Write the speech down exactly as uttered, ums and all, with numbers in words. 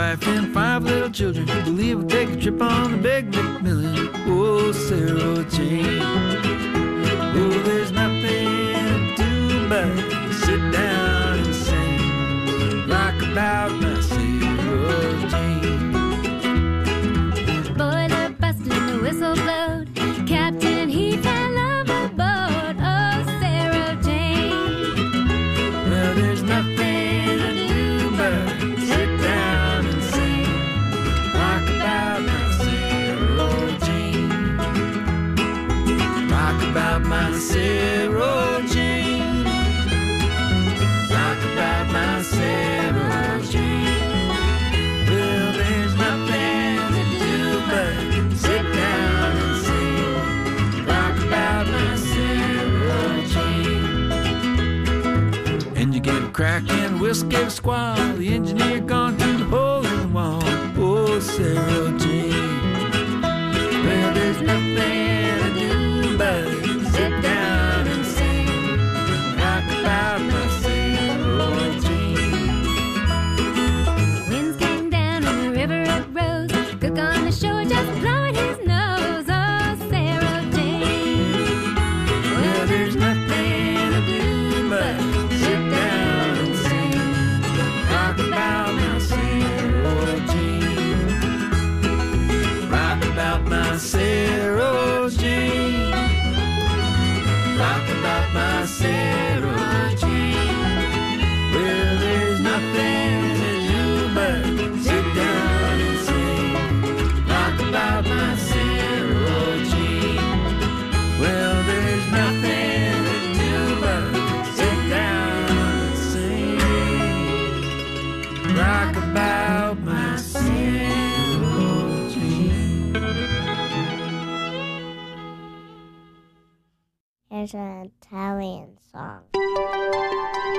wife and five little children who believe we'll take a trip on the big McMillan. Oh, Sarah Jane. Oh, there's nothing to do but sit down and sing. Rock about my Sarah Jane. Boiler busted and the whistle blowed. Captain, he fell overboard. Oh, Sarah Jane. Well, there's nothing to do but sit down and sing. Rock about my Sarah Jane. Rock about my Sarah Jane. Rock about my Sarah Jane. Well, there's nothing to do but sit down and sing. Rock about my Sarah Jane. And you get a crack and whisk a squall. The engineer gone through the hole in the wall. Oh, Sarah Jane. Well, there's nothing to do but sit down and sing. Rock about my Sarah Jane. Winds came down and the river it rose. Cook on the shore just blowing his nose. Oh, Sarah Jane. Well, there's nothing to do but sit down and sing. Rock about my Sarah Jane. Rock about my Sarah Jane. Rock about my Sarah Jane. Well, there's nothing to do but sit down and sing. Rock about my Sarah Jane. Well, there's nothing to do but sit down and sing. Rock about my Sarah Jane. Here's an Italian song.